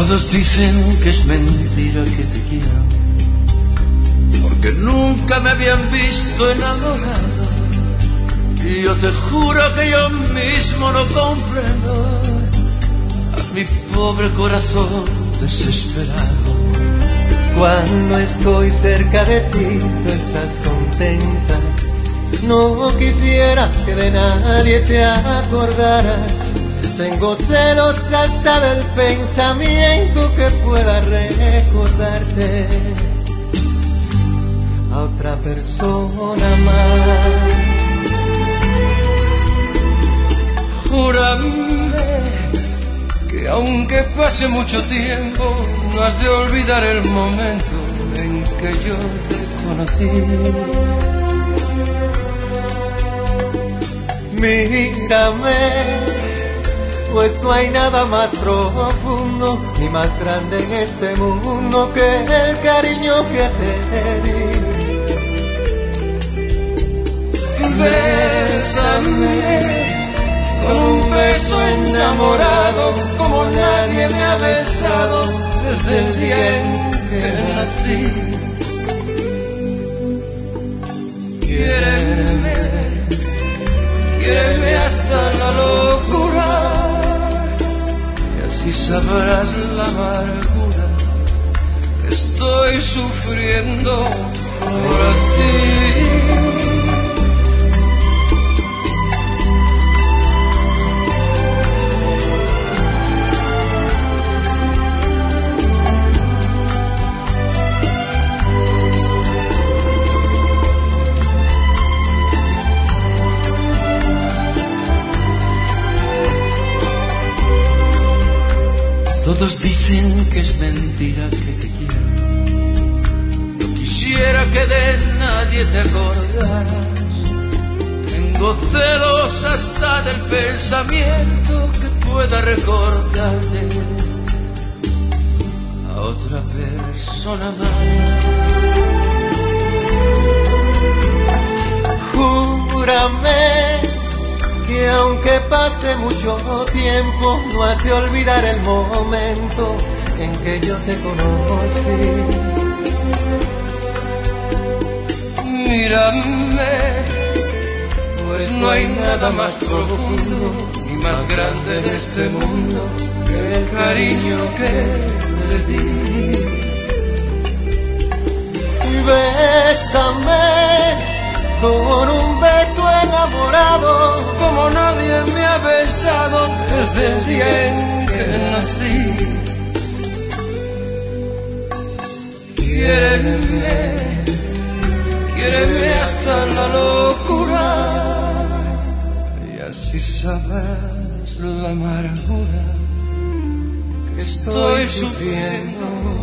Todos dicen que es mentira que te quiero, porque nunca me habían visto enamorado. Y yo te juro que yo mismo no comprendo a mi pobre corazón desesperado. Cuando estoy cerca de ti, tú estás contenta. No quisiera que de nadie te acordaras. Tengo celos hasta del pensamiento que pueda recordarte a otra persona más. Júrame que aunque pase mucho tiempo, no has de olvidar el momento en que yo te conocí. Mírame, pues no hay nada más profundo ni más grande en este mundo que el cariño que te di. Bésame con un beso enamorado como nadie me ha besado desde el día en que nací. Quiéreme hasta la locura, y así sabrás la amargura que estoy sufriendo por ti. Todos dicen que es mentira que te quiero. No quisiera que de nadie te acordaras. Tengo celos hasta del pensamiento que pueda recordarte a otra persona más. Júrame que aunque pase mucho tiempo, no has de olvidar el momento en que yo te conocí. Mírame, pues no hay nada más profundo ni más grande en este mundo que el cariño que te di. Bésame con un beso enamorado como nadie me ha besado desde el día en que nací. Quiéreme hasta la locura, y así sabrás la amargura que estoy sufriendo